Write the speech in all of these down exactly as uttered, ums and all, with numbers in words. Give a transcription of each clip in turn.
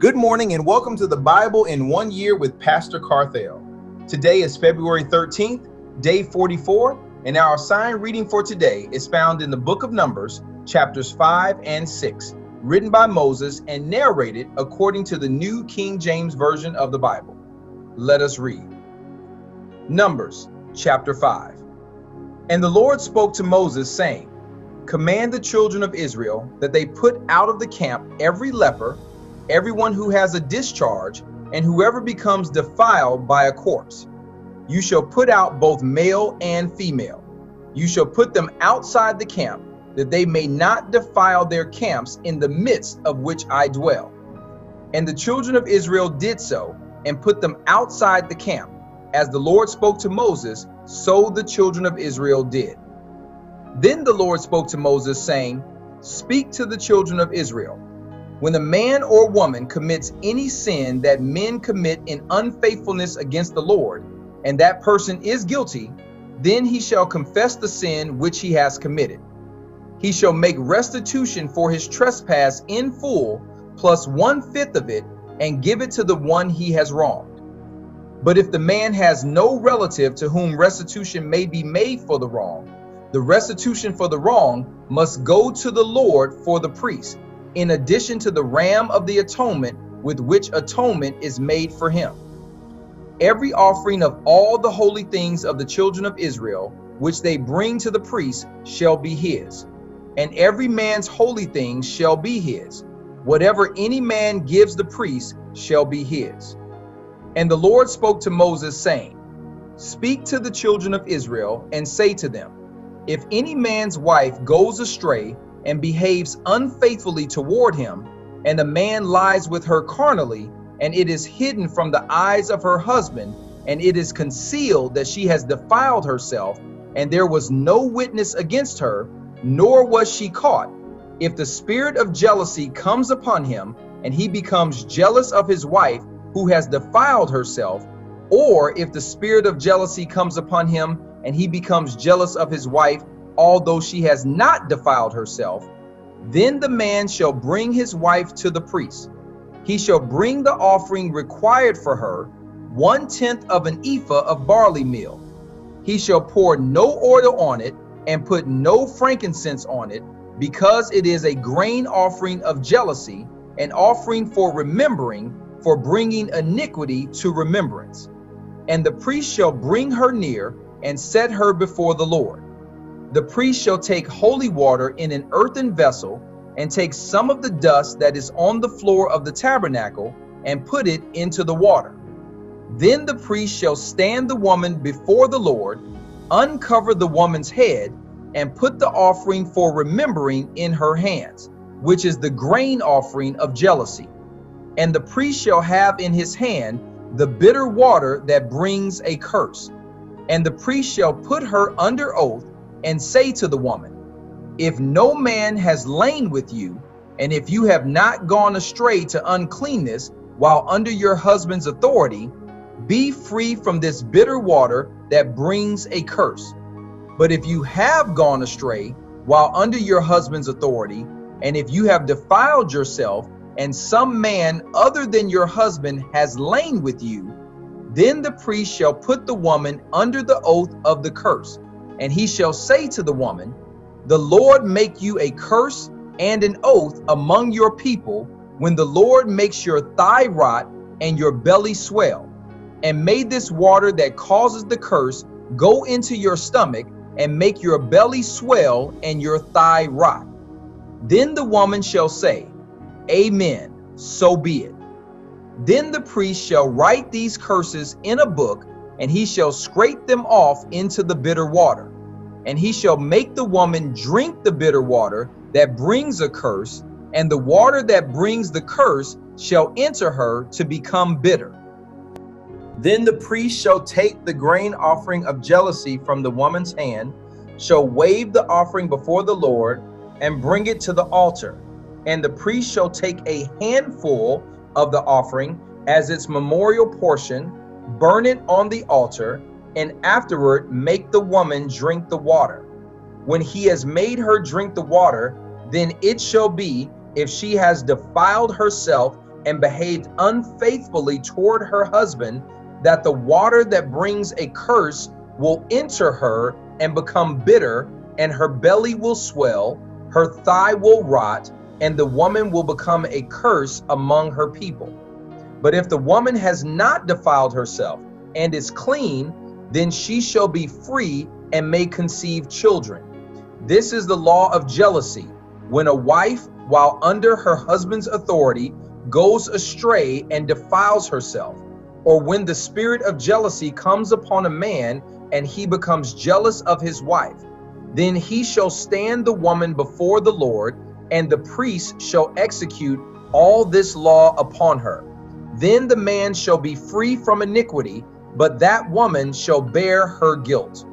Good morning and welcome to the Bible in One Year with Pastor Carthel. Today is February thirteenth, day forty-four, and our assigned reading for today is found in the book of Numbers, chapters five and six, written by Moses and narrated according to the New King James Version of the Bible. Let us read. Numbers, chapter five. And the Lord spoke to Moses, saying, Command the children of Israel that they put out of the camp every leper, everyone who has a discharge, and whoever becomes defiled by a corpse. You shall put out both male and female. You shall put them outside the camp, that they may not defile their camps in the midst of which I dwell. And the children of Israel did so, and put them outside the camp. As the Lord spoke to Moses, so the children of Israel did. Then the Lord spoke to Moses, saying, Speak to the children of Israel. When a man or woman commits any sin that men commit in unfaithfulness against the Lord, and that person is guilty, then he shall confess the sin which he has committed. He shall make restitution for his trespass in full, plus one-fifth of it, and give it to the one he has wronged. But if the man has no relative to whom restitution may be made for the wrong, the restitution for the wrong must go to the Lord for the priest, in addition to the ram of the atonement with which atonement is made for him. Every offering of all the holy things of the children of Israel, which they bring to the priest, shall be his. And every man's holy things shall be his. Whatever any man gives the priest shall be his. And the Lord spoke to Moses, saying, Speak to the children of Israel, and say to them, If any man's wife goes astray, and behaves unfaithfully toward him, and a man lies with her carnally, and it is hidden from the eyes of her husband, and it is concealed that she has defiled herself, and there was no witness against her, nor was she caught, if the spirit of jealousy comes upon him, and he becomes jealous of his wife who has defiled herself, or if the spirit of jealousy comes upon him, and he becomes jealous of his wife although she has not defiled herself, then the man shall bring his wife to the priest. He shall bring the offering required for her, one-tenth of an ephah of barley meal. He shall pour no oil on it, and put no frankincense on it, because it is a grain offering of jealousy, an offering for remembering, for bringing iniquity to remembrance. And the priest shall bring her near, and set her before the Lord. The priest shall take holy water in an earthen vessel, and take some of the dust that is on the floor of the tabernacle, and put it into the water. Then the priest shall stand the woman before the Lord, uncover the woman's head, and put the offering for remembering in her hands, which is the grain offering of jealousy. And the priest shall have in his hand the bitter water that brings a curse. And the priest shall put her under oath, and say to the woman, If no man has lain with you, and if you have not gone astray to uncleanness while under your husband's authority, be free from this bitter water that brings a curse. But if you have gone astray while under your husband's authority, and if you have defiled yourself, and some man other than your husband has lain with you, then the priest shall put the woman under the oath of the curse. And he shall say to the woman, The Lord make you a curse and an oath among your people, when the Lord makes your thigh rot and your belly swell. And may this water that causes the curse go into your stomach, and make your belly swell and your thigh rot. Then the woman shall say, Amen, so be it. Then the priest shall write these curses in a book, and he shall scrape them off into the bitter water. And he shall make the woman drink the bitter water that brings a curse, and the water that brings the curse shall enter her to become bitter. Then the priest shall take the grain offering of jealousy from the woman's hand, shall wave the offering before the Lord, and bring it to the altar. And the priest shall take a handful of the offering as its memorial portion, burn it on the altar, and afterward make the woman drink the water. When he has made her drink the water, then it shall be, if she has defiled herself and behaved unfaithfully toward her husband, that the water that brings a curse will enter her and become bitter, and her belly will swell, her thigh will rot, and the woman will become a curse among her people. But if the woman has not defiled herself and is clean, then she shall be free and may conceive children. This is the law of jealousy. When a wife, while under her husband's authority, goes astray and defiles herself, or when the spirit of jealousy comes upon a man and he becomes jealous of his wife, then he shall stand the woman before the Lord, and the priest shall execute all this law upon her. Then the man shall be free from iniquity, but that woman shall bear her guilt.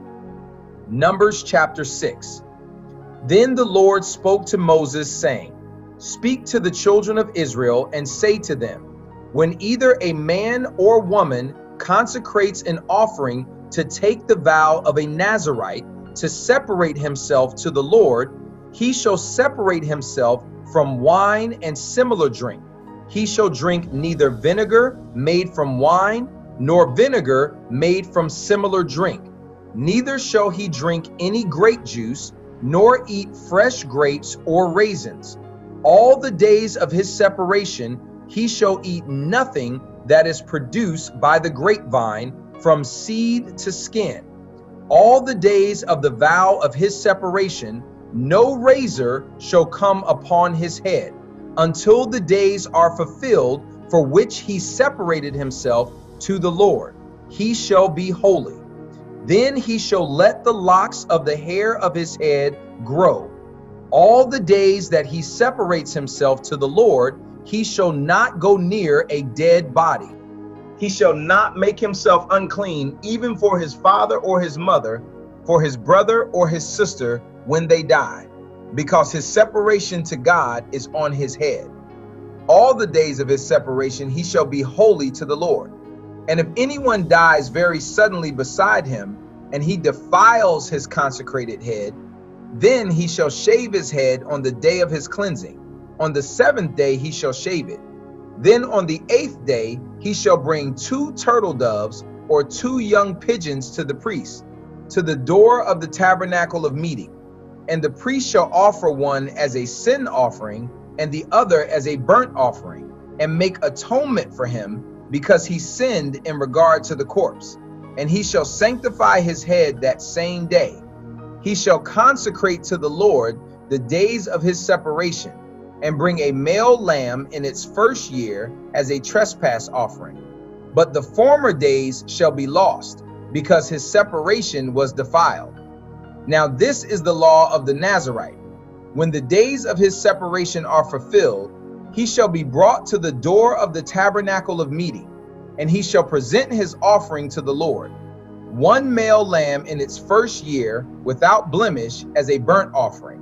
Numbers chapter six. Then the Lord spoke to Moses, saying, Speak to the children of Israel and say to them, when either a man or woman consecrates an offering to take the vow of a Nazirite to separate himself to the Lord, he shall separate himself from wine and similar drink. He shall drink neither vinegar made from wine, nor vinegar made from similar drink. Neither shall he drink any grape juice, nor eat fresh grapes or raisins. All the days of his separation he shall eat nothing that is produced by the grapevine, from seed to skin. All the days of the vow of his separation no razor shall come upon his head, until the days are fulfilled for which he separated himself to the Lord. He shall be holy. Then he shall let the locks of the hair of his head grow. All the days that he separates himself to the Lord, he shall not go near a dead body. He shall not make himself unclean, even for his father or his mother, for his brother or his sister when they die, because his separation to God is on his head. All the days of his separation he shall be holy to the Lord. And if anyone dies very suddenly beside him, and he defiles his consecrated head, then he shall shave his head on the day of his cleansing. On the seventh day he shall shave it. Then on the eighth day he shall bring two turtle doves or two young pigeons to the priest, to the door of the tabernacle of meeting. And the priest shall offer one as a sin offering, and the other as a burnt offering, and make atonement for him, because he sinned in regard to the corpse. And he shall sanctify his head that same day. He shall consecrate to the Lord the days of his separation, and bring a male lamb in its first year as a trespass offering. But the former days shall be lost, because his separation was defiled. Now this is the law of the Nazirite. When the days of his separation are fulfilled, he shall be brought to the door of the tabernacle of meeting, and he shall present his offering to the Lord, one male lamb in its first year without blemish as a burnt offering,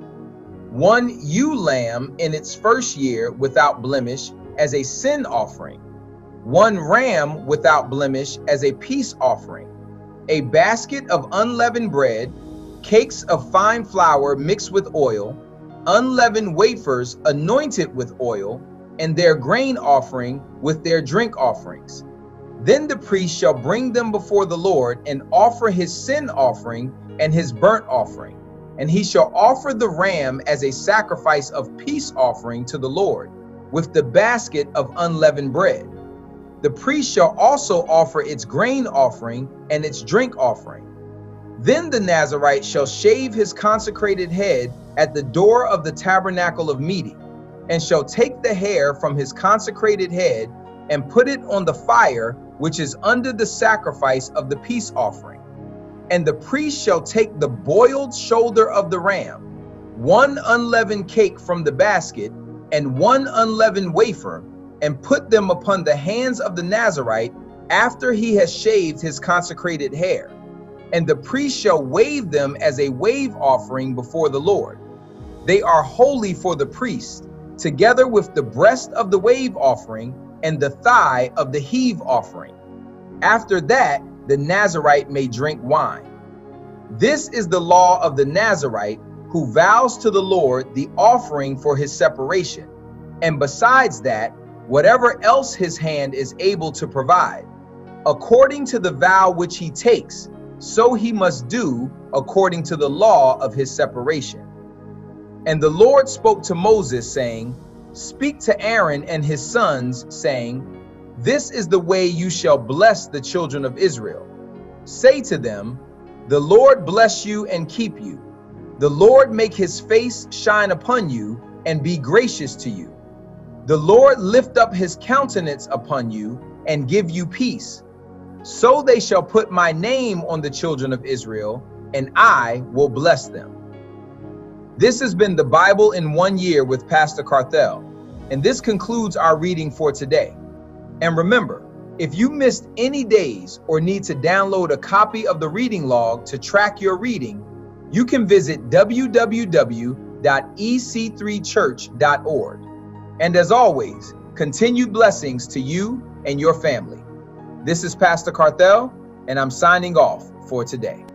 one ewe lamb in its first year without blemish as a sin offering, one ram without blemish as a peace offering, a basket of unleavened bread, cakes of fine flour mixed with oil, unleavened wafers anointed with oil, and their grain offering with their drink offerings. Then the priest shall bring them before the Lord and offer his sin offering and his burnt offering. And he shall offer the ram as a sacrifice of peace offering to the Lord, with the basket of unleavened bread. The priest shall also offer its grain offering and its drink offering. Then the Nazirite shall shave his consecrated head at the door of the tabernacle of meeting, and shall take the hair from his consecrated head and put it on the fire which is under the sacrifice of the peace offering. And the priest shall take the boiled shoulder of the ram, one unleavened cake from the basket, and one unleavened wafer, and put them upon the hands of the Nazirite after he has shaved his consecrated hair. And the priest shall wave them as a wave offering before the Lord. They are holy for the priest, together with the breast of the wave offering and the thigh of the heave offering. After that, the Nazirite may drink wine. This is the law of the Nazirite who vows to the Lord the offering for his separation. And besides that, whatever else his hand is able to provide. According to the vow which he takes, so he must do according to the law of his separation. And the Lord spoke to Moses, saying, Speak to Aaron and his sons, saying, This is the way you shall bless the children of Israel. Say to them, The Lord bless you and keep you. The Lord make his face shine upon you and be gracious to you. The Lord lift up his countenance upon you and give you peace. So they shall put my name on the children of Israel, and I will bless them. This has been the Bible in one year with Pastor Carthel, and this concludes our reading for today. And remember, if you missed any days or need to download a copy of the reading log to track your reading, you can visit w w w dot e c three church dot org. And as always, continued blessings to you and your family. This is Pastor Carthel, and I'm signing off for today.